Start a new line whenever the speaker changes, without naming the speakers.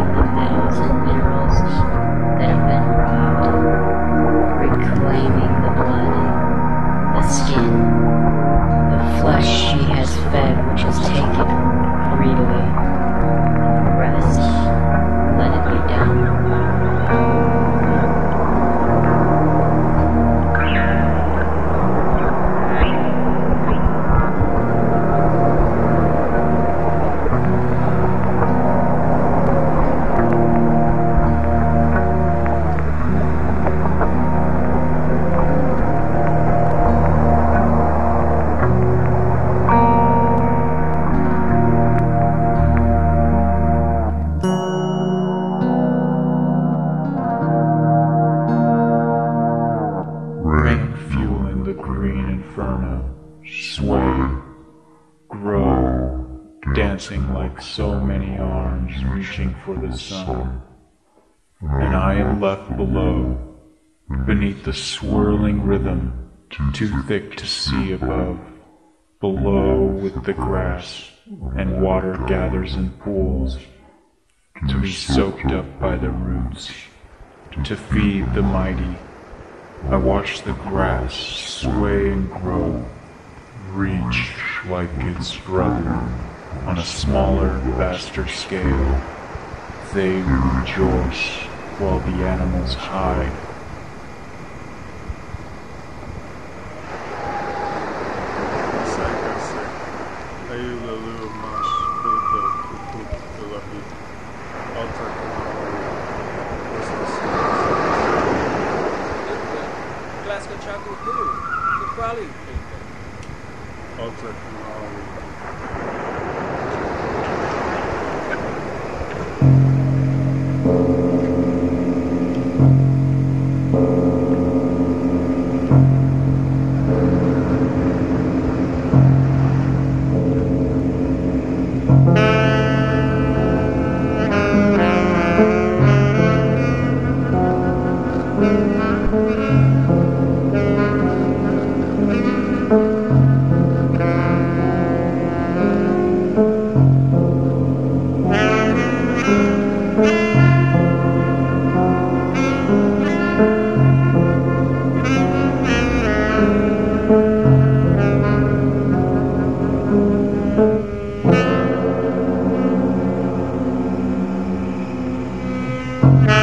the metals and minerals that have been robbed, reclaiming the blood, the skin, the flesh she has fed, which is taken greedily. The rest, let it be done.
Rain fueling the green inferno, sway, grow, dancing like so many arms reaching for the sun. And I am left below, beneath the swirling rhythm, too thick to see above. Below with the grass, and water gathers in pools, to be soaked up by the roots, to feed the mighty. I watch the grass sway and grow, reach like its brother, on a smaller, vaster scale. They rejoice while the animals hide.
I use a little mash for the cook, the lucky. I'll take
Glasgow chocolate too. The Crowley thing.
I'll take
Bye.